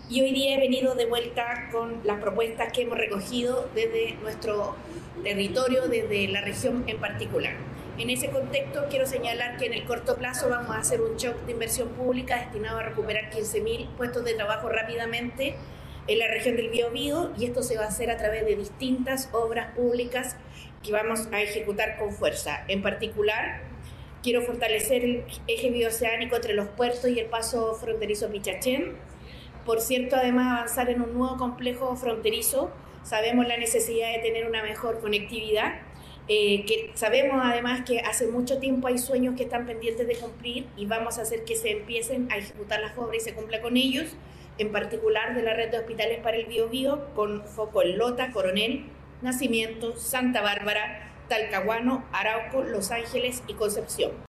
y hoy día he venido de vuelta con las propuestas que hemos recogido desde nuestro territorio, desde la región en particular. En ese contexto quiero señalar que en el corto plazo vamos a hacer un shock de inversión pública destinado a recuperar 15.000 puestos de trabajo rápidamente en la región del Biobío, y esto se va a hacer a través de distintas obras públicas que vamos a ejecutar con fuerza. En particular, quiero fortalecer el eje bioceánico entre los puertos y el paso fronterizo Pichachén. Por cierto, además, avanzar en un nuevo complejo fronterizo. Sabemos la necesidad de tener una mejor conectividad, que sabemos además que hace mucho tiempo hay sueños que están pendientes de cumplir, y vamos a hacer que se empiecen a ejecutar las obras y se cumpla con ellos, en particular de la red de hospitales para el Biobío, con foco en Lota, Coronel, Nacimiento, Santa Bárbara, Talcahuano, Arauco, Los Ángeles y Concepción.